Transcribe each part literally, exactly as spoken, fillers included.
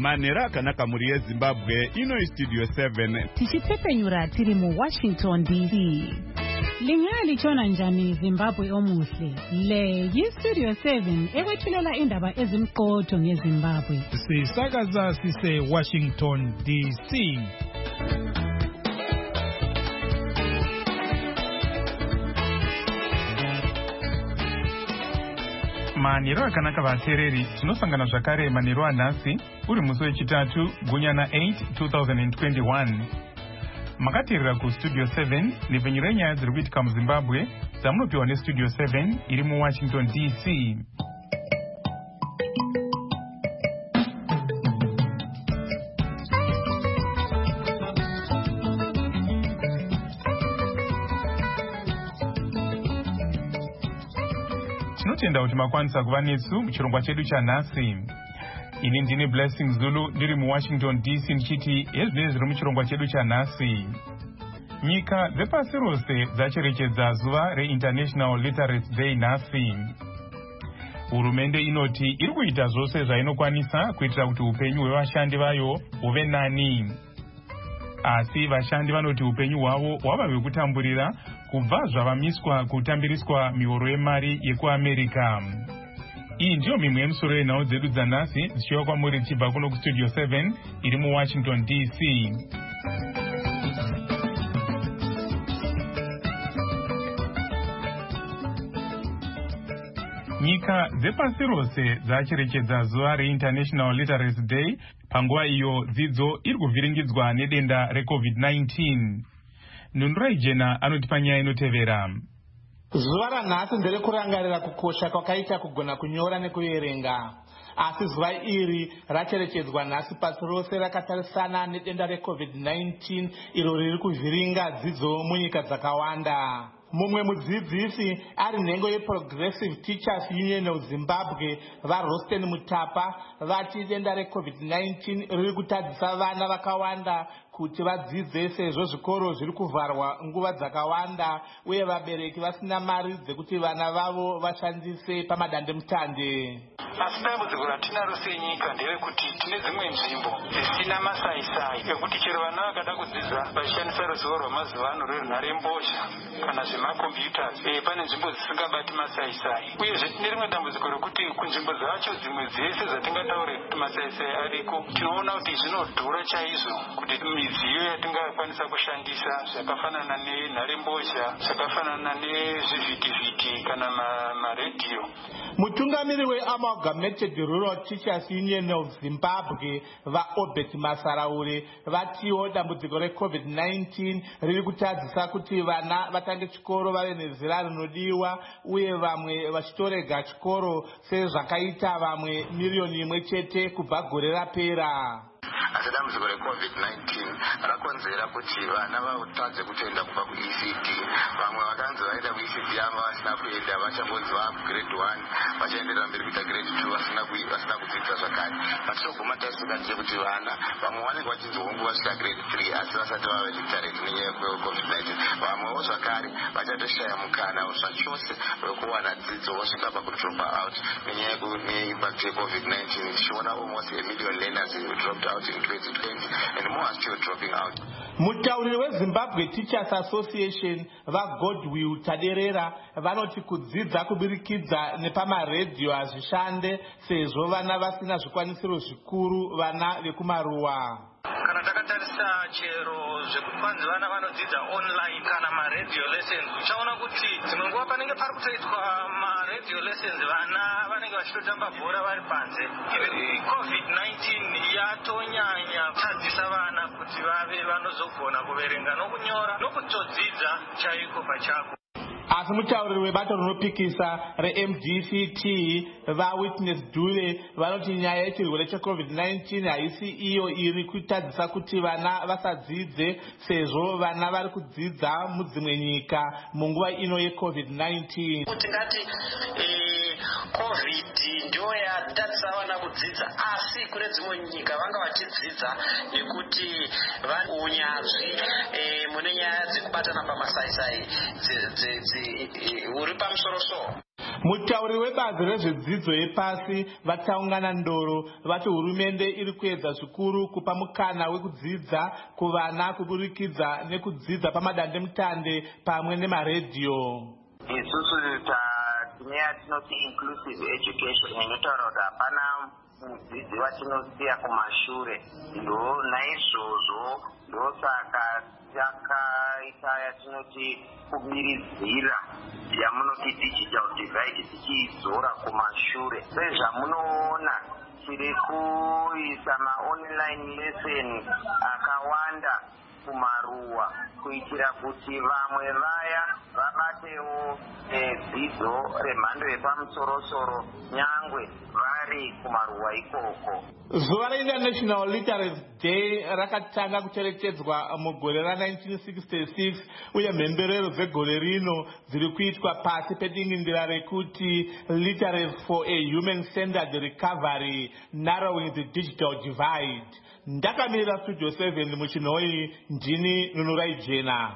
Manera Kanaka Murie Zimbabwe, ino Studio seven. Tichitepenyura tiri mu Washington D C. Lingali chona njani Zimbabwe omuhle. Le yi Studio seven ekwethulela indaba ezimqotho ngeZimbabwe. Sisakaza sise Washington D C. Maniro akanaka vatereri tinosangana zvakare maniro anhasi uri musi wechitatu gunyana eight two thousand twenty-one. Makateerera kustudio seven nepfenyuro yenyaya dziri kuitika muZimbabwe dzamunopiwa nestudio seven iri muWashington D C. Tinotenda kuti makwanisa kuva nesu muchirongwa chedu chanhasi. Ini ndine Blessing Zulu ndiri muWashington D C ndichiti ezvinenge zviri muchirongwa chedu chanhasi. Nyika dzepasi rose dzacherechedza zuva reInternational Literacy Day nhasi. Hurumende inoti iri kuita zvose zvainokwanisa kuitira kuti upenyu hwevashandi vayo huve nani. Asi vashandi vanoti upenyu hwavo hwava hwekutamburira kubva zvavamiswa kutambiriswa mihoro yemari yekuAmerika. Iyi ndiyo mimwe yemusoro yenhau dzedu dzanhasi dzichiwa kwamuri dzichibva kuno kustudio seven iri muWashington D C. Nyika dzepasi rose dzacherechedza zuva reInternational Literacy Day panguva iyo dzidzo iri kuvhiringidzwa nedenda reCovid nineteen. Nundurai Jena anotipa nyaya inotevera. Zuva ranhasi nderekurangarira kukosha kwakaita kugona kunyora nekuerenga. Asi zuva iri racherechedzwa nhasi pasi rose rakatarisana nedenda reCovid nineteen iro riri kuvhiringa dzidzo munyika dzakawanda. Mumwe mudzidzisi ari nhengo yeProgressive Teachers Union of Zimbabwe vaRosten Mutapa vati denda reCovid nineteen riri kutadzisa vana vakawanda kuti vadzidze sezvo zvikoro zviri kuvharwa nguva dzakawanda uye vabereki vasina mari dzekuti vana vavo vashandise pamadandemutande. Asi dambudziko ratinaro senyika nderekuti tine dzimwe nzvimbo dzisina masaisai ekuti chero vana vakada kudzidza vachishandisa ruzivo rwamazuva ano rwenharembozha kana zvemakombiyutas, pane nzvimbo dzisingabati masaisai. Uyezve tine rimwe dambudziko rekuti kunzvimbo dzacho dzimwe dzese dzatingataure kuti masaisai ariko tinoona kuti zvinodhura chaizvo kuti midziyo yatingakwanisa kushandisa zvakafanana nenharembozha, zvakafanana nezvivhitivhiti kana maredhiyo. Mutungamiri weAmalgamated Rural Teachers Union of Zimbabwe vaObert Masaraure vatiwo dambudziko reCovid nineteen riri kutadzisa kuti vana vatange chikoro vave nezera rinodiwa uye vamwe vachitorega chikoro sezvakaita vamwe miliyoni imwe chete kubva gore rapera. Asi dambudziko reCovid nineteen rakonzera kuti vana vatadze kutoenda kubva kuE C D. Vamwe vakanzi vaenda kuE C D ava vasina kuenda, vachangonzi vava kugrade one vachaenderera mberi kuita grade two vasina vasina kudzidza zvakare. Vatinoguma taisingatize kuti vana vamwe vanenge vachinzi hongu vasvika grade three asi vasati vava literate nenyaya yeCovid nineteen. Vamwewo zvakare vachatoshaya mukana zvachose wekuwana dzidzo vosvika pakudropa out nenyaya yeimpact yeCovid nineteen. Tichiona almost a million learners who dropped out in twenty twenty and more are still dropping out. Mutauriri weZimbabwe Teachers Association vaGodwill Taderera vanoti kudzidza kubirikidza nepamaredhiyo hazvishande sezvo vana vasina zvikwanisiro zvikuru vana vekumaruwa. Kana takatarisa chero zvekuti kwanzi vana vanodzidza online kana maredhiyo lessons, uchaona kuti dzimwe nguva panenge pari kutoitwa maredhiyo lessons vana vanenge vachitotamba bhora vari panze. Covid nineteen yatonyanya kutadzisa vana kuti vave vanozogona kuverenga nokunyora nokutodzidza chaiko pachako. Asi mutauriri webato rinopikisa reM D C T vaWitness Dule vanoti nyaya yechirwere cheCovid nineteen haisi iyo iri kutadzisa kuti vana vasadzidze sezvo vana vari kudzidza mudzimwe nyika munguva ino yeCovid nineteen. Kuti ngati Covid ndio yatadzisa vana kudzidza, asi kune dzimwe nyika vanga vachidzidza nekuti vane unyanzvi mune nyaya dzekubatana pamasaisai uri pamusoro-soro. Mutauri webazi rezvedzidzo yepasi vatsaungana Ndoro vati hurumende iri kuedza zvikuru kupa mukana wekudzidza kuvana kuburikidza nekudzidza pamadandemutande pamwe nemaredhiyo. Isusu tine yatinoti inclusive education inotaura kuti hapana mudzidzi watinosiya kumashure. Ndo naizvozvo ndosaka takaita yatinoti kubiridzira yamunoti digital divide tichiidzora kumashure. Sezvamunoona tiri kuisa maonline lesson akawanda kumaruwa kuitira kuti vamwe vaya vabatewo dzidzo remhando yepamusoro-soro nyangwe vari kumaruwa ikoko. Zuva reInternational Literacy Day rakatanga kucherechedzwa mugore ra nineteen sixty-six uye mhemberero dzegore rino dziri kuitwa pasi pedingindira rekuti Literacy for a Human-Centered Recovery, Narrowing the Digital Divide. Ndakamira Studio seven muchinoi ndini Nunurai Jena.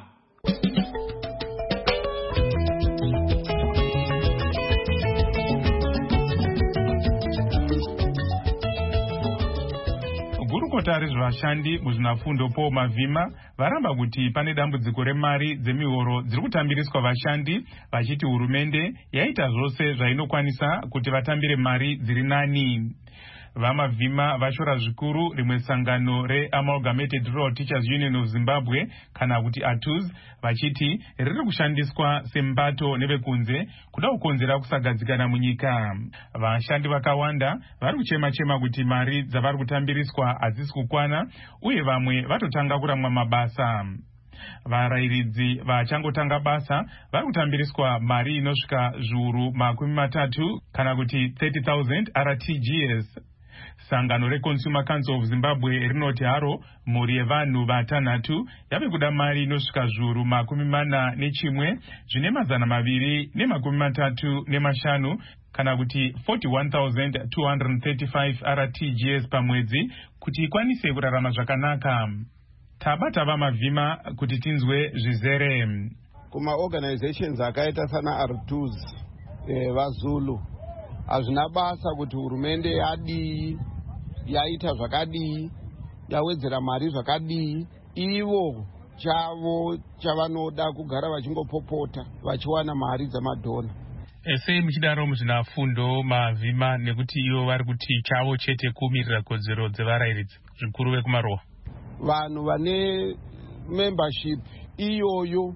Gurukota rezvashandi muzvinafundo Paul Mavhima varamba kuti pane dambudziko remari dzemihoro dziri kutambiriswa vashandi, vachiti hurumende yaita zvose zvainokwanisa kuti vatambire mari dziri nani. VaMavhima vashora zvikuru rimwe sangano reAmalgamated Rural Teachers Union of Zimbabwe kana kuti A T U Z vachiti riri kushandiswa sembato nevekunze kuda kukonzera kusagadzikana munyika. Vashandi vakawanda vari kuchema-chema kuti mari dzavari kutambiriswa hadzisi kukwana uye vamwe vatotanga kuramwa mabasa. Varayiridzi vachangotanga basa vari kutambiriswa mari inosvika zviuru makumi matatu kana kuti thirty thousand R T G S. Sangano reConsumer Council of Zimbabwe rinoti haro mhuri yevanhu vatanhatu yave kuda mari inosvika zviuru makumi mana nechimwe zvine mazana maviri nemakumi matatu nemashanu kana kuti forty-one thousand two hundred thirty-five R T G S pamwedzi kuti ikwanise kurarama zvakanaka. Tabata VaMavhima kuti tinzwe zvizere. Kuma organizations akaita sana R T U Z eh, vaZulu hazvina basa kuti hurumende yadii, yaita zvakadii, yawedzera mari zvakadii. Ivo chavo chavanoda kugara vachingopopota vachiwana mari dzamadhona. Ese muchidaro muzvinafundo Mavhima nekuti ivo vari kuti chavo chete kumirira kodzero dzevarayiridzi zvikuru vekumaruwa. Vanhu vane membership iyoyo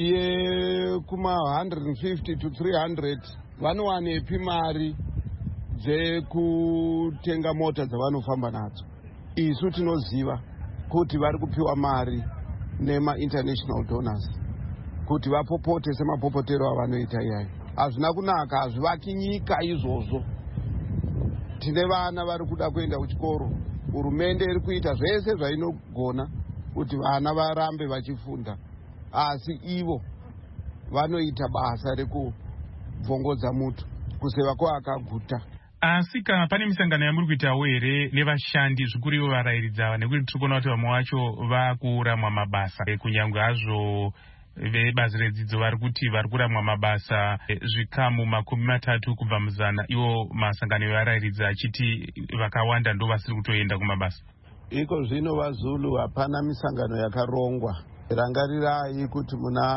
ye kuma one hundred fifty to three hundred vanowanepi mari dzekutenga mota dzavanofamba nadzo. Isu tinoziva kuti vari kupiwa mari nema-international donors kuti vapopote semapopotero avanoita iyayo. Hazvina kunaka, hazvivaki nyika izvozvo. Tine vana vari kuda kuenda kuchikoro. Hurumende iri kuita zvese zvainogona kuti vana varambe vachifunda, asi ivo vanoita basa rekubvongodza mutu kuseva kwavakaguta. Asi kana pane misangano yamuri kuitawo here nevashandi zvikuru ivo varayiridzi ava, nekuti tiri kuona kuti vamwe vacho vakuramwa mabasa kunyangwe hazvo vebazi redzidzo vari kuti vari kuramwa mabasa zvikamu makumi matatu kubva muzana, ivo masangano evarayiridzi achiti vakawanda ndo vasiri kutoenda kumabasa. Iko zvino vaZulu hapana misangano yakarongwa. Rangarirai kuti muna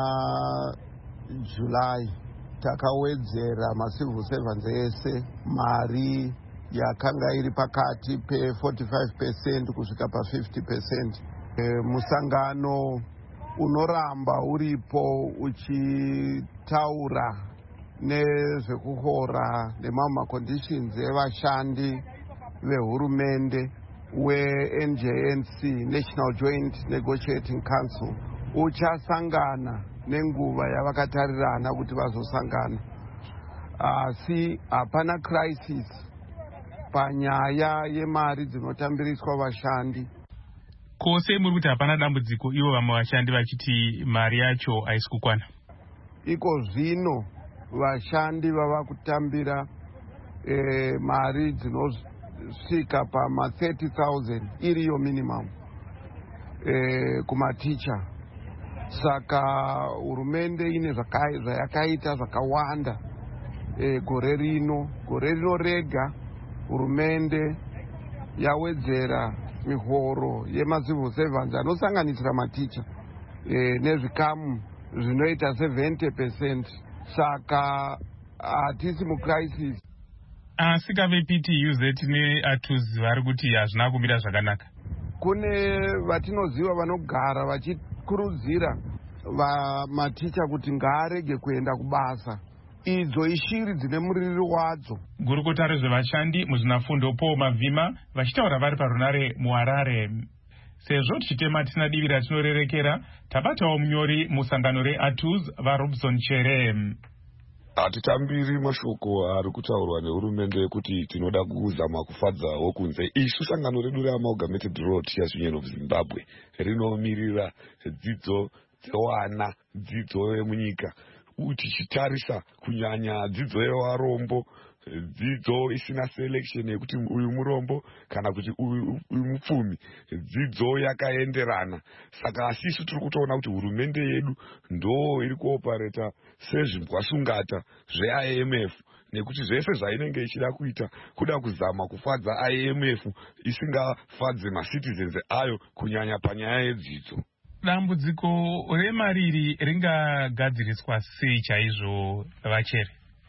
July takawedzera macivil servants ese mari yakanga iri pakati pe forty-five percent kusvika pa fifty percent. E, musangano unoramba uripo uchitaura nezvekuhora nemamwe conditions evashandi vehurumende we-N J N C, National Joint Negotiating Council, uchasangana nenguva yavakatarirana kuti vazosangana. Asi hapana crisis panyaya yemari dzinotambiriswa vashandi. Kose muri kuti hapana dambudziko ivo vamwe vashandi vachiti mari yacho haisi kukwana? Iko zvino vashandi vava kutambira eh, mari dzinosvika pama thirty thousand iriyo minimum eh, kumaticha. Saka hurumende ine zvayakaita zvakawanda e, gore rino gore rino rega hurumende yawedzera mihoro yemacivil servants anosanganisira maticha e, nezvikamu zvinoita seventy percent. Saka hatisi mucrisis. Asi kave P T U Z neATUZ vari kuti hazvina kumira zvakanaka. Kune vatinoziva vanogara vachikurudzira maticha kuti ngaarege kuenda kubasa. Idzo ishiri dzine muririro wadzo. Gurukota rezvevashandi muzvinafundo Paul Mavhima vachitaura vari parunare muHarare. Sezvo tichitema tisina divi ratinorerekera, tabatawo munyori musangano reATUZ vaRobson Chere. Hatitambiri mashoko ari kutaurwa nehurumende kuti tinoda kuzama kufadzawo kunze. Isu sangano redu reAmalgamated Rural Teachers Union of Zimbabwe rinomirira dzidzo dzevana, dzidzo yemunyika, tichitarisa kunyanya dzidzo yevarombo, dzidzo isina selection yekuti uyu murombo kana kuti uyu mupfumi, dzidzo yakaenderana. Saka asisu tiri kutoona kuti hurumende yedu ndo iri kuopareta sezvimbwasungata zve-I M F, nekuti zvese zvainenge ichida kuita kuda kuzama kufadza I M F isingafadze macitizens ayo kunyanya panyaya yedzidzo. Dambudziko remariri ringagadziriswa sei chaizvo Vachere?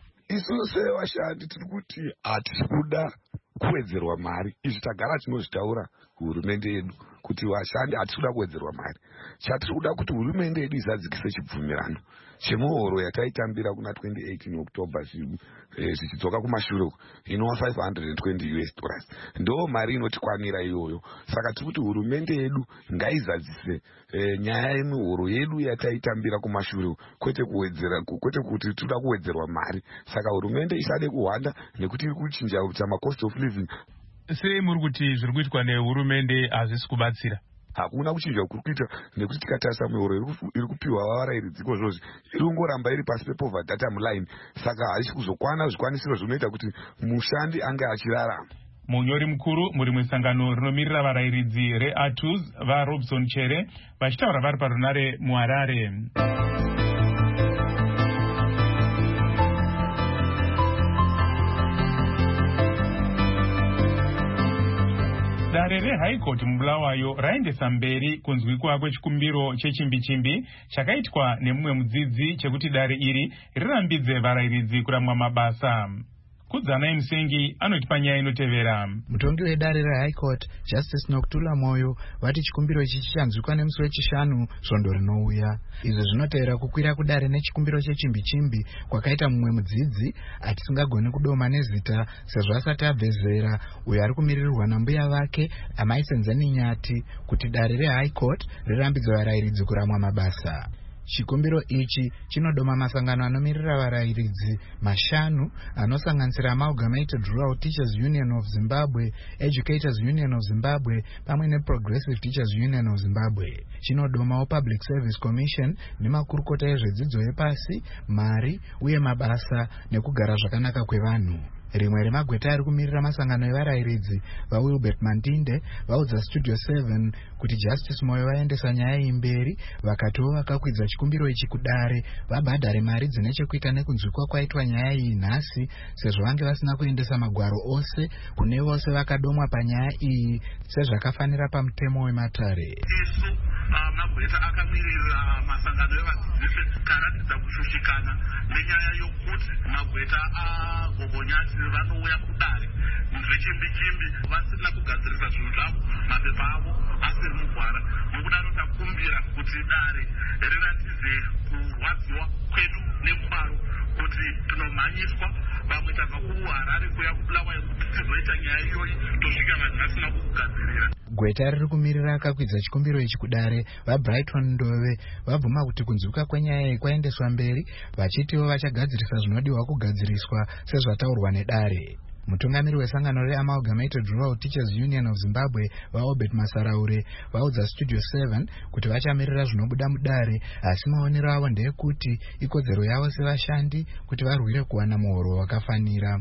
Isu sevashandi tiri kuti hatisi kuda kuwedzerwa mari. Izvi tagara tinozvitaura kuhurumende yedu kuti vashandi hatisi kuda kuwedzerwa mari. Chatiri kuda kuti hurumende yedu izadzikise chibvumirano chemuhoro yataitambira kuna twenty eighteen October zvichidzoka kumashure inova five hundred twenty U S dollars. Ndo mari inotikwanira iyoyo. Saka tiri kuti hurumende yedu ngaizadzise e, nyaya yemuhoro yedu yataitambira kumashure, kwete kuwedzera, kwete kuti toda kuwedzerwa mari. Saka hurumende isade kuhwanda nekuti iri kuchinja ma cost of living. Sei muri kuti zviri kuitwa nehurumende hazvisi kubatsira? Hakuna kuchinja kuri kuita nekuti tikatarisa mihoro iri kupiwa varairidzi izvozvi iri kungoramba iri pasi pepoverty datum line. Saka hazvisi kuzokwana zvikwanisiro zvinoita kuti mushandi ange achirarama. Munyori mukuru muri musangano rinomirira varairidzi reATUZ vaRobson Chere vachitaura vari parunare muHarare. Dare reHigh Court muBulawayo raendesa mberi kunzwikwa kwechikumbiro chechimbi-chimbi chakaitwa nemumwe mudzidzi chekuti dare iri rirambidze varairidzi kuramwa mabasa. Kudzana Musengi anotipa nyaya inotevera. Mutongi wedare reHigh Court Justice Nokutula Moyo vati chikumbiro ichi chichanzwikwa nemusi wechishanu svondo rinouya. Izvo zvinotevera kukwira kudare nechikumbiro chechimbi-chimbi kwakaita mumwe mudzidzi atisingagoni kudoma nezita sezvo asati abve zera, uyo ari kumiririrwa nambuya vake Amai Senzani Nyati kuti dare reHigh Court rirambidze varairidzi kuramwa mabasa. Chikumbiro ichi chinodoma masangano anomirira varairidzi mashanu anosanganisira Amalgamated Rural Teachers Union of Zimbabwe, Educators Union of Zimbabwe pamwe neProgressive Teachers Union of Zimbabwe. Chinodomawo Public Service Commission nemakurukota ezvedzidzo yepasi, mari uye mabasa nekugara zvakanaka kwevanhu. Rimwe remagweta ari kumirira masangano evarairidzi vaWilbert Mandinde vaudza Studio seven kuti Justice Moyo vaendesa nyaya iyi mberi vakatiwo vakakwidza chikumbiro ichi kudare vabhadhare mari dzine chekuita nekunzwikwa kwaitwa nyaya iyi nhasi, sezvo vange vasina kuendesa magwaro ose kune vose vakadomwa panyaya iyi sezvakafanira pamutemo wematare. Isu magweta akamirira masangano evadzidzisi taratidza kushushikana nenyaya yokuti magweta agogonyati vanouya kudare zvechimbi-chimbi vasina kugadzirisa zvinhu zvavo, mapepa avo asiri mugwara. Nokudaro takumbira kuti dare riratidze kurwadziwa kwedu nekwaro kuti tinomhanyiswa vamwe tabva kuHarare kuya kuBulawayo kuti tizoita nyaya iyoyi tosvika vanhu vasina kukugadzirira. Gweta riri kumirira akakwidza chikumbiro ichi kudare vaBrighton Ndove vabvuma kuti kunzwika kwenyaya iyi kwaendeswa mberi, vachitiwo vachagadzirisa zvinodiwa kugadziriswa sezvataurwa nedare. Mutungamiri wesangano reAmalgamated Rural Teachers Union of Zimbabwe vaObert Masaraure vaudza Studio seven kuti vachamirira zvinobuda mudare, asi maonero avo ndeyekuti ikodzero yavo sevashandi kuti varwire kuwana muhoro wakafanira.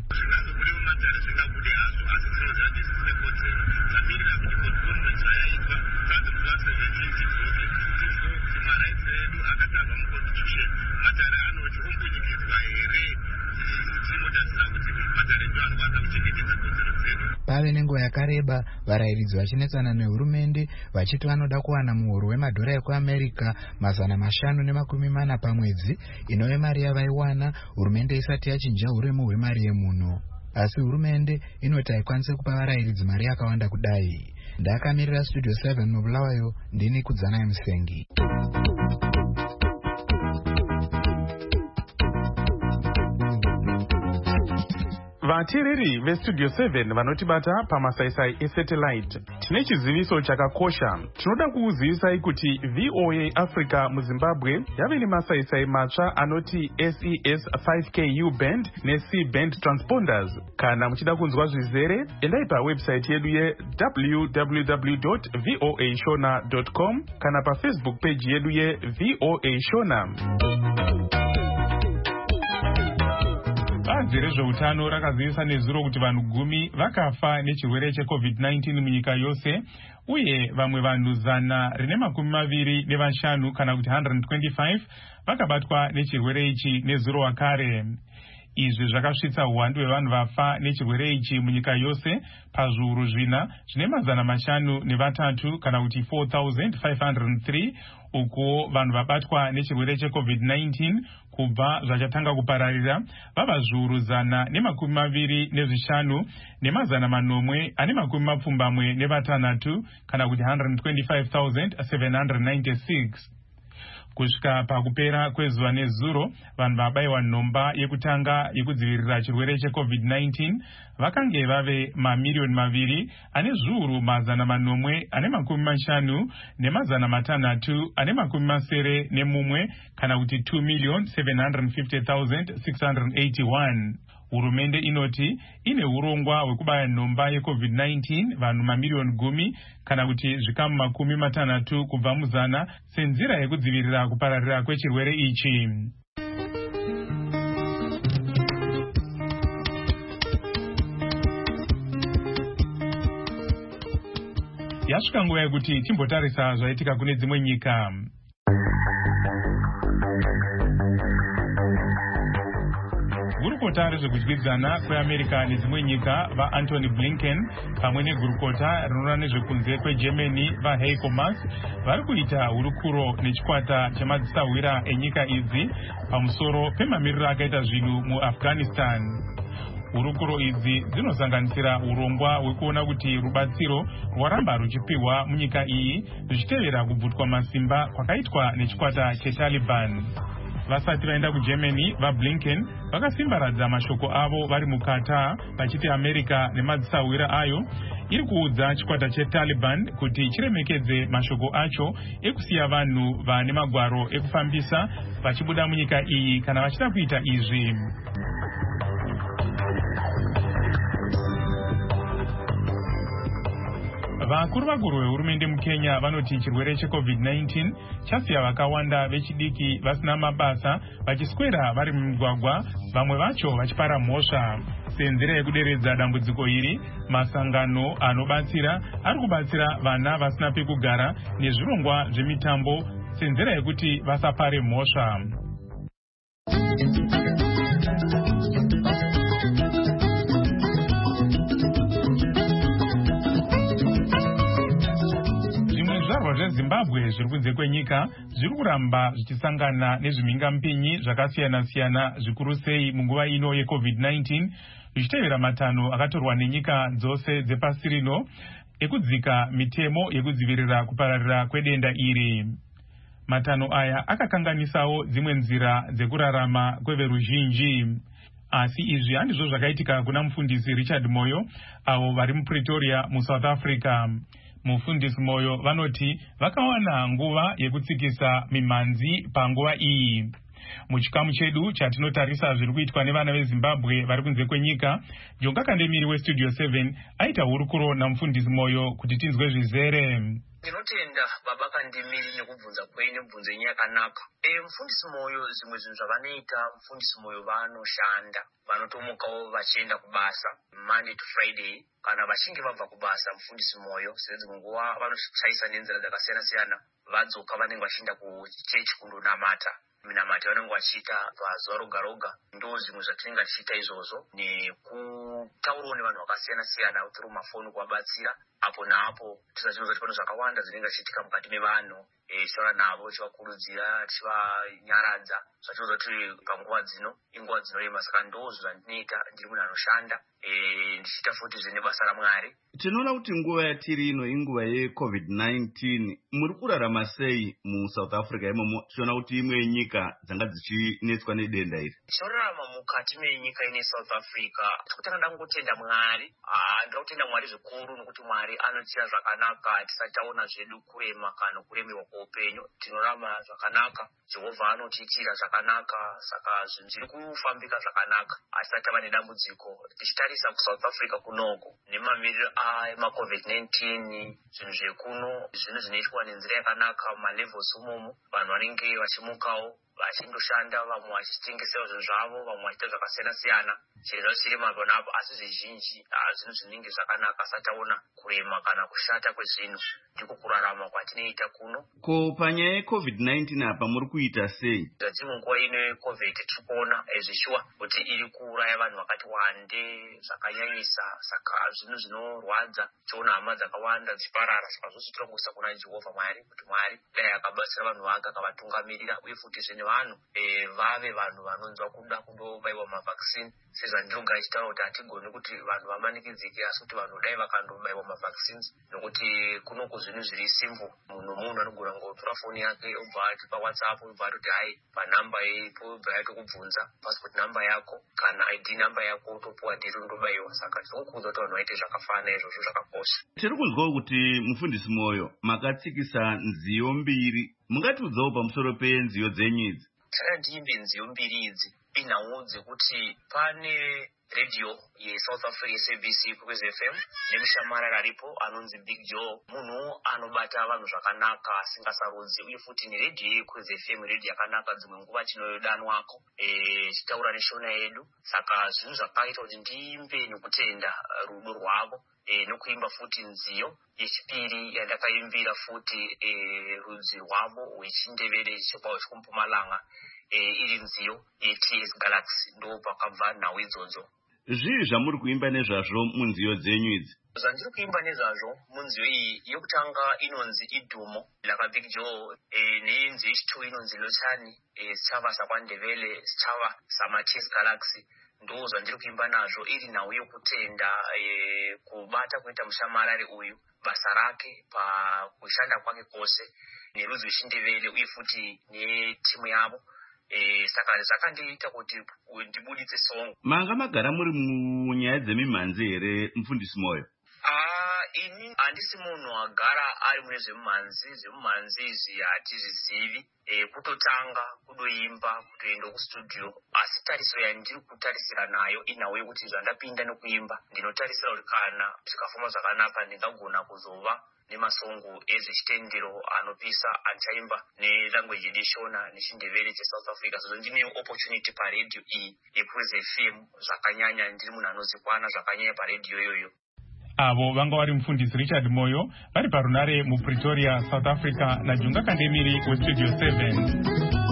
Matare anoti ombunyikidzwa here, pave nenguva yakareba varairidzi vachinetsana nehurumende vachiti vanoda kuwana muhoro wemadhora ekuamerica mazana mashanu nemakumi mana pamwedzi inove mari yavaiwana hurumende isati yachinja uremu hwemari yemuno. Asi hurumende inoti haikwanisi kupa varairidzi mari yakawanda kudai. Ndakamirira Studio seven mubulawayo, ndini Kudzanai Musengi. Vatiriri vestudio seven vanotibata pamasaisai esatellite. Tine chiziviso chakakosha. Tinoda kukuzivisai kuti V O A Africa muZimbabwe yave nemasaisai matsva anoti S E S five K U band ne C band transponders. Kana muchida kunzwa zvizere, endai pawebsite yedu ye w w w dot v o a shona dot com kana pa Facebook page yedu ye V O A Shona. Bazi rezveutano rakazivisa nezuro kuti vanhu gumi vakafa nechirwere checovid nineteen munyika yose, uye vamwe vanhu zana rine makumi maviri nevashanu kana kuti one hundred twenty-five vakabatwa nechirwere ichi nezuro wakare. Izvi zvakasvitsa uwandu hwevanhu vafa nechirwere ichi munyika yose pazviuru zvina zvine mazana mashanu nevatatu kana kuti four thousand five hundred three, uko vanhu vabatwa nechirwere checovid nineteen kubva zvachatanga kupararira vava zviuru zana nemakumi maviri nezvishanu nemazana manomwe ane makumi mapfumbamwe nevatanhatu kana kuti one hundred twenty-five thousand seven hundred ninety-six. Kusvika pakupera kwezuva nezuro, vanhu vabayiwa nhomba yekutanga yekudzivirira chirwere checovid nineteen vakange vave mamiliyoni maviri ane zviuru mazana manomwe ane makumi mashanu nemazana matanhatu ane makumi masere nemumwe kana kuti two million seven hundred fifty thousand six hundred eighty-one. Hurumende inoti ine urongwa hwekubaya nhomba yecovid nineteen vanhu mamiliyoni gumi kana kuti zvikamu makumi matanhatu kubva muzana senzira yekudzivirira kupararira kwechirwere ichi. Yasvika nguva yekuti timbotarisa zvaitika kune dzimwe nyika. Gurukota rezvekudyidzana kweAmerica nedzimwe nyika vaAntony Blinken pamwe negurukota rinoona nezvekunze kweGermany vaHeiko Maas vari kuita hurukuro nechikwata chemadzisawira enyika idzi pamusoro pemamiriro akaita zvinhu muAfghanistan. Hurukuro idzi dzinosanganisira urongwa hwekuona kuti rubatsiro rwaramba ruchipiwa munyika iyi zvichitevera kubvutwa masimba kwakaitwa nechikwata cheTaliban. Vasati vaenda kuGermany, vaBlinken vakasimbaradza mashoko avo vari mukata vachiti America nemadzisawira ayo iri kuudza chikwata cheTaliban kuti chiremekedze mashoko acho ekusiya vanhu vane magwaro ekufambisa vachibuda munyika iyi kana vachida kuita izvi. Vakuru vakuru vehurumende muKenya vanoti chirwere checovid nineteen chasiya vakawanda vechidiki vasina mabasa vachiswera vari mumugwagwa, vamwe vacho vachipara mhosva. Senzira yekuderedza dambudziko iri, masangano anobatsira ari kubatsira vana vasina pekugara nezvirongwa zvemitambo senzira yekuti vasapare mhosva. Zimbabwe zviri kunze kwenyika zviri kuramba zvichisangana nezvimhingamupinyi zvakasiyana siyana zvikuru sei munguva ino yecovid nineteen zvichitevera matanho akatorwa nenyika dzose dzepasi rino ekudzika mitemo yekudzivirira kupararira kwedenda iri. Matanho aya akakanganisawo dzimwe nzira dzekurarama kweveruzhinji. Asi izvi handizvo zvakaitika kuna mufundisi Richard Moyo avo vari muPretoria muSouth Africa. Mufundisi Moyo vanoti vakawana nguva yekutsikisa mimhanzi panguva iyi. Muchikamu chedu chatinotarisa zviri kuitwa nevana veZimbabwe vari kunze kwenyika, Jonga Kandemiri weStudio seven aita hurukuro namufundisi Moyo kuti tinzwe zvizere. Ndinotenda baba Kandemiri nekubvunza kwenyu nebvunzo yenyu yakanaka. E, mufundisi Moyo zimwe zvinhu zvavanoita mufundisi Moyo vanoshanda, vanotomukawo vachienda kubasa Monday to Friday. Kana vachinge vabva kubasa mufundisi Moyo sedzimwe nguva vanoshaisa nenzira dzakasiyana siyana, vadzoka vanenge vachienda kuchechi kundonamata. Minamata vanenge vachiita pazuva roga roga. Ndo zvimwe zvatinenge tichiita izvozvo, neku kutaurawo nevanhu vakasiyana siyana through mafoni kuvabatsira apo naapo tisachiona kuti pane zvakawanda zvinenge zvichiitika mukati mevanhu tichitaura navo tichivakurudzira tichivanyaradza zvachiudza kuti panguva dzino inguva dzinorema. Saka ndo zvandinoita ndiri munhu anoshanda ndichiita futi zvine basa raMwari. Tinoona kuti nguva yatiri ino inguva yecovid nineteen. Muri kurarama sei muSouth Africa imomo tichiona kuti imwe yenyika dzanga dzichinetswa nedenda iri? Tinorarama mukati menyika ine South Africa tikutanga ndangotenda Mwari. Ndoda kutenda Mwari zvikuru nokuti Mwari anotiita zvakanaka tisati taona zvedu kurema kana kuremewa kweupenyu. Tinorarama zvakanaka, Jehovha anotiitira zvakanaka, saka zvinhu zviri kufambika zvakanaka hatisati tava nedambudziko. Tichitarisa kuSouth Africa kunoko nemamiriro amacovid nineteen, zvinhu zvekuno zvinhu zvinoitwa nenzira yakanaka malevels umomo, vanhu vanenge vachimukawo vachindoshanda, vamwe vachitengesawo zvinhu zvavo, vamwe vachiita zvakasiyana siyana. Zvinhu zviri mapo napo asi zvizhinji zvinhu zvinenge zvakanaka asati taona kurema kana kushata kwezvinhu. Ndiko kurarama kwatinoita kuno. Ko panyaya yecovid nineteen apa muri kuita sei? Zvati munguva ino yecovid tiri kuona zvishuwa kuti iri kuuraya vanhu vakati wande zvakanyanyisa, saka zvinhu zvinorwadza. Tiona hama dzakawanda dzichiparara, saka zvose tiri kungoisa kuna Jehovha Mwari kuti Mwari dai akabatsira vanhu vake akavatungamirira, uye futi zvine vanhu vave vanhu vanonzwa kuda kundobaiwa mavaccine. Sezvandironga ichitaura kuti hatigoni kuti vanhu vamanikidzike, asi kuti vanhu dai vakandobaiwa mavaccines, nokuti kunoko zvinhu zviri simple. Munhu munhu anogona kungotora foni yake obva ati paWhatsApp obva atoti hai panhamba ipo obva atokubvunza passport number yako kana I D number yako utopuwa dhiri undobaiwa. Saka tinokuudza kuti vanhu vaite zvakafanana, izvozvo zvakakosha. Tiri kunzwawo kuti mufundisi Moyo makatsikisa nziyo mbiri. Mungatiudzawo pamusoro penziyo dzenyu idzi? Takandiimbe nziyo mbiri idzi inhau dzekuti pane radio yeSouth Africa S A B C Kwezi F M nemushamarara aripo anonzi Big Joe, munhu anobata vanhu zvakanaka asingasarudzi, uye futi neredio yeKwezi F M redio yakanaka, dzimwe nguva chinodanwako chitaura neshona yedu. Saka zvinhu zvakaita kuti ndiimbe nekutenda rudo rwavo nokuimba futi nziyo yechipiri yandakaimbira futi rudzi rwavo rwechindevere chekwawo chekumpumalanga iri nziyo yeT S Galaxy, ndo pakabva nhau idzodzo. Zvii zvamuri kuimba nezvazvo munziyo dzenyu idzi? Zvandiri kuimba nezvazvo munziyo iyi yokutanga inonzi Idumo lakaBig Joe, nenziyo yechitatu inonzi Lochani, sichava saKwaNdebele, sichava samaT S Galaxy. Ndo zvandiri kuimba nazvo, iri nhau yokutenda kubata kuita mushamarari uyu, basa rake pakushanda kwake kwose nerudzi rwechindevele uye futi netimu yavo. Eh, saka zvakandiita kuti ndibuditse song. Manga magara muri munyaya dzemimhanzi here mufundisi Moyo? Ah, ini handisi munhu agara ari mune zvemimhanzi. Zvemimhanzi izvi hatizvizivi. Eh, kutotanga kudoimba kutoenda kustudio, asi tarisiro yandiri kutarisira nayo inhau yekuti zvandapinda nekuimba ndinotarisira kuti kana zvikafamba zvakanaka ndingagona kuzova nemasongo ezvechitendero anopisa achaimba nelanguage edishona nechindevere cheSouth Africa. Sezvo ndine opportunity paredio iyi yeKwezi F M zvakanyanya, ndiri munhu anozikwana zvakanyanya paredio iyoyo. Avo vanga vari mufundisi Richard Moyo vari parunare muPretoria, South Africa, naJunga Kandemiri weStudio seven.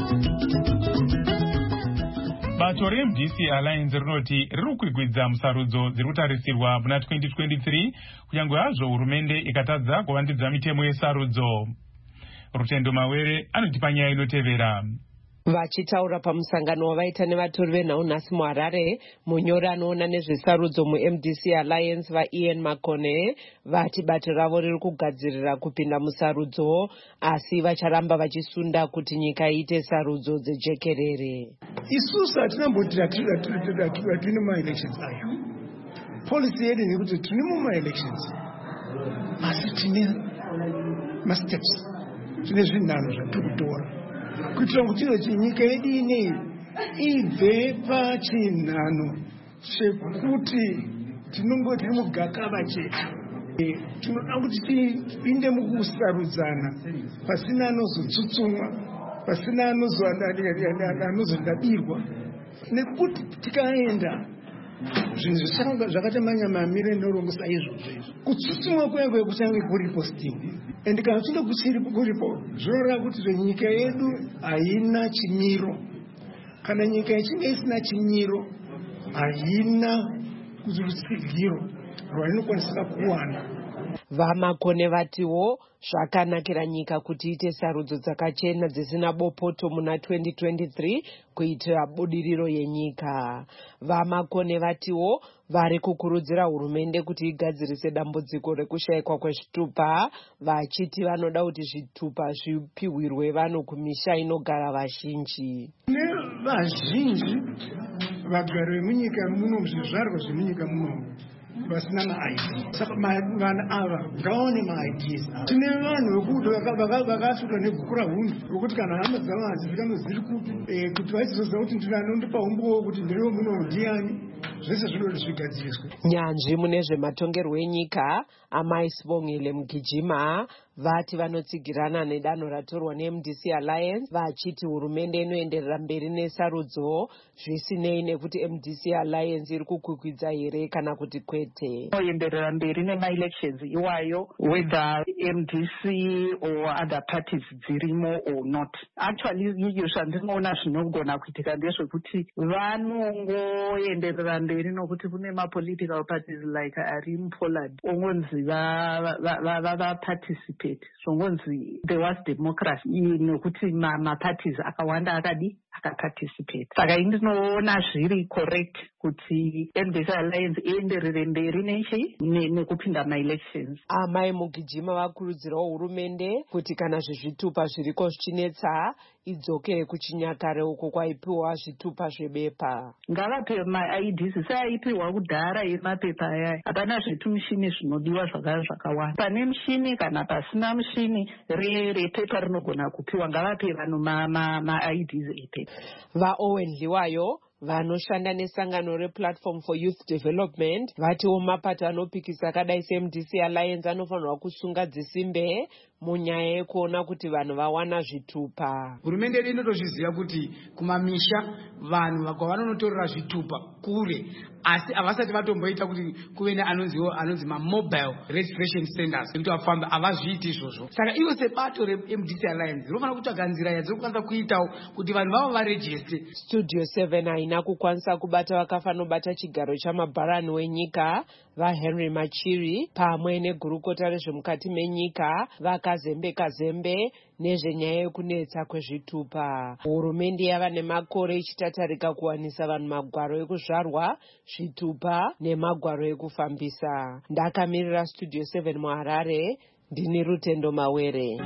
Bato reM D C Alliance rinoti riri kukwidza musarudzo dziri kutarisirwa muna twenty twenty-three kunyangwe hazvo hurumende ikatadza kuvandudza mitemo yesarudzo. Rutendo Mawere anotipa nyaya inotevera. Vachitaura pamusangano wavaita nevatori venhau nhasi muHarare, munyori anoona nezvesarudzo muM D C Alliance vaIan Makone vati bato ravo riri kugadzirira kupinda musarudzo, asi vacharamba vachisunda kuti nyika iite sarudzo dzejekerere. Isusu hatinamboti tine maelections ayo. Policy yedu ndekuti tine mumaelections, asi tine masteps, tine zvinhanho zvatiri kutora kuitira kuti nyika yedu ineyi ibve pachinhano chekuti tinongoti mugakava chetu. Tinoda kuti tipinde mukusarudzana pasina anozotsutsumwa, pasina anozondabirwa, nekuti tikaenda zvinhu zvisanga zvakati manyamamire norongosa izvozvo izvo kutsutsumwa kwekwe kuchange kuripo still. And kana tinoda kuchiripo kuripo zvinoreva kuti nyika yedu haina chimiro. Kana nyika ichinge isina chimiro haina kuti rutsigiro rwainokwanisika kuwana. Vamakone vatiwo zvakanakira nyika kuti ite sarudzo dzakachena dzisina bopoto muna twenty twenty-three kuitira budiriro yenyika. Vamakone vatiwo vari kukurudzira hurumende kuti igadzirise dambudziko rekushayikwa kwezvitupa, vachiti vanoda kuti zvitupa zvipiwirwe vanhu kumisha inogara vazhinji. Vazhinji vagari vemunyika muno, zvizvarwa zvemunyika muno vasina ma-I D. Saka vanhu ava ngaone ma-I Ds. Tine vanhu vekuti vakasvika negukura hundu rokuti kana hama dzavo hadzifika ziri kupi kuti vachizoziva kuti ndinanondipa umbowo kuti ndiriwo muno ndiani. Zvese zvinoti zvigadziriswe. Nyanzvi mune zvematongerwo enyika Amai Sibongile Mugijima vati vanotsigirana nedanho ratorwa neM D C Alliance, vachiti hurumende inoenderera mberi nesarudzo zvisinei nekuti M D C Alliance iri kukwikwidza here kana kuti kwete. Inoenderera mberi nema-elections iwayo, whether M D C or other parties dzirimo or not. Actually iyo zvandinoona zvinogona kuitika ndezvekuti vanongoenderera mberi nokuti kune ma-political parties like ari muPoland ongonzi va-participate. Zvongonzi there was democracy nokuti ma-parties akawanda akadi akaparticipate. Saka indinoona zviri correct kuti M D C Alliance ienderere mberi nechi nekupinda ma-elections. Amai Mugijima vakurudzirawo hurumende kuti kana zvezvitupa zviriko zvichinetsa idzokere kuchinyakare uko kwaipiwa zvitupa zvebepa. Ngavape ma-I Ds seaipiwa kudhara yemapepa aya. Hapana zvitumichini zvinodiwa zvakawanda. Pane muchini kana pasina muchini repepa rinogona kupiwa. Ngavape vanhu ma-I Ds epepa. VaOwen Liwayo vanoshanda nesangano rePlatform for Youth Development vatiwo mapato anopikisa akadai seM D C Alliance anofanirwa kusunga dzisimbe munyaya yekuona kuti vanhu vawana zvitupa. Hurumende yedu inotozviziva kuti kumamisha vanhu kwavanonotorera zvitupa kure, asi havasati vatomboita kuti kuve neanonziwo anonzi ma-mobile registration centers kuti vafamba, havazviiti izvozvo. Saka ivo sebato reM D C Alliance rinofanira kutsvaga nzira yadzirikwanisa kuitawo kuti vanhu vavo varejiste. Studio seven haina kukwanisa kubata vakafanobata chigaro chamabharani wenyika vaHenry Machiri pamwe negurukota rezvemukati menyika vakazembe kazembe nezvenyaya yekunetsa kwezvitupa. Hurumende yava nemakore ichitatarika kuwanisa vanhu magwaro ekuzvarwa, zvitupa nemagwaro ekufambisa. Ndakamirira Studio seven muHarare, ndini Rutendo Mawere.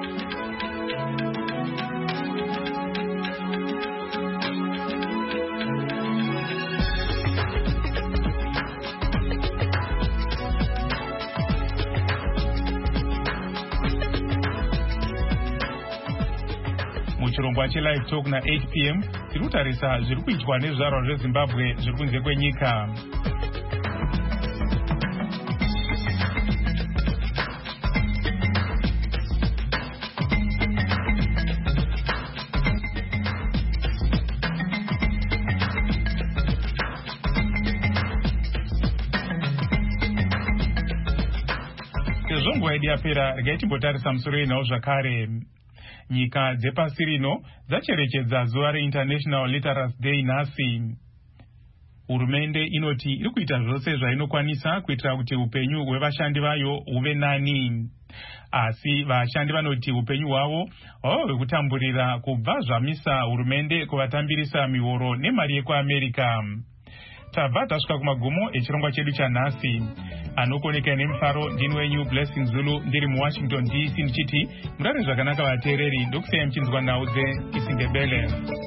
Muchirongwa cheLive Talk na eight p m tiri kutarisa zviri kuitwa nezvizvarwa zveZimbabwe zviri kunze kwenyika. Sezvo nguva yedu yapera, regai timbotarisa musoro yenhau zvakare. Nyika dzepasi rino dzacherechedza zuva reInternational Literacy Day nhasi. Hurumende inoti iri kuita zvose zvainokwanisa kuitira kuti upenyu hwevashandi vayo huve nani. Asi vashandi vanoti upenyu hwavo hwava hwekutamburira kubva zvamisa hurumende kuvatambirisa mihoro nemari yekuAmerica. Tabva tasvika kumagumo echirongwa chedu chanhasi. Anokoneka nemufaro ndini wenyu Blessing Zulu ndiri muWashington D C ndichiti murare zvakanaka vateereri, ndokusiyai muchinzwa nhau dzeIsindebele.